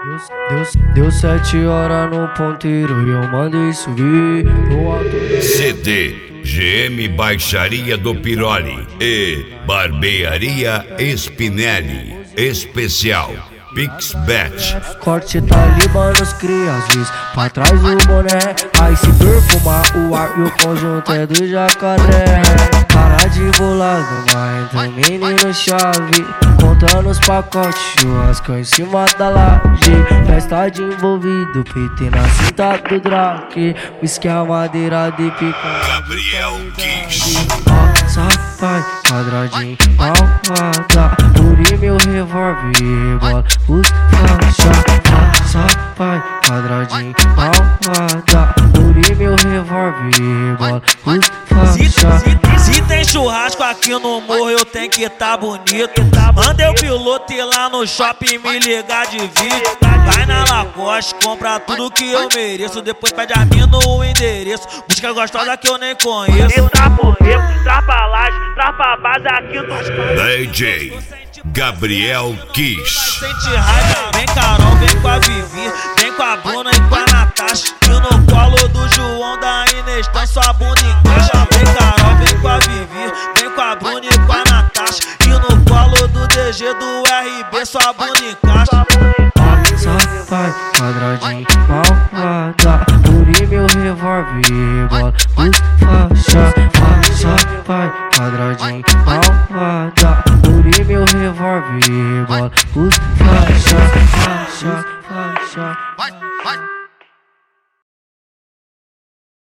Deu 7 horas no ponteiro e eu mandei subir no alto. CD GM Baixaria do Piroli e Barbearia Spinelli Especial Pixbet. Corte Talibanos cria as vezes pra trás o boné. Aí se perfumar o ar e o conjunto é do jacaré. Para de bolado, mas entra menino chave, contando os pacotes, churrasco em cima da laje. Festa de envolvido, PT na cinta do Drake. Whisky a madeira de pica Gabriel Kiss. Safai, quadradinho, malvada. Puri meu revólver e bola, os faixa. Safai, quadradinho, malvada. Puri meu revólver e bola, os faixa. Se tem churrasco aqui no morro, eu tenho que tá bonito. Mandei o piloto ir lá no shopping me ligar de vídeo. Vai na Lacoste, compra tudo que eu mereço. Depois pede a mim no endereço. Busca gostosa que eu nem conheço. Entra por dentro, traz pra laje, traz pra base aqui nos DJ Gabriel Kiss. Sente raiva, vem Carol, vem com a Vivi, vem com a Bruna e com a Natasha. E no colo do João da Inês, tá sua bunda encaixa. Vem Carol, vem com a Vivi, vem com a Bruna e com a Natasha. E no colo do DG do RB, sua bunda encaixa. Safai, quadradinho, malvada. Puri meu revólver e bola, os faixa. Safai, quadradinho,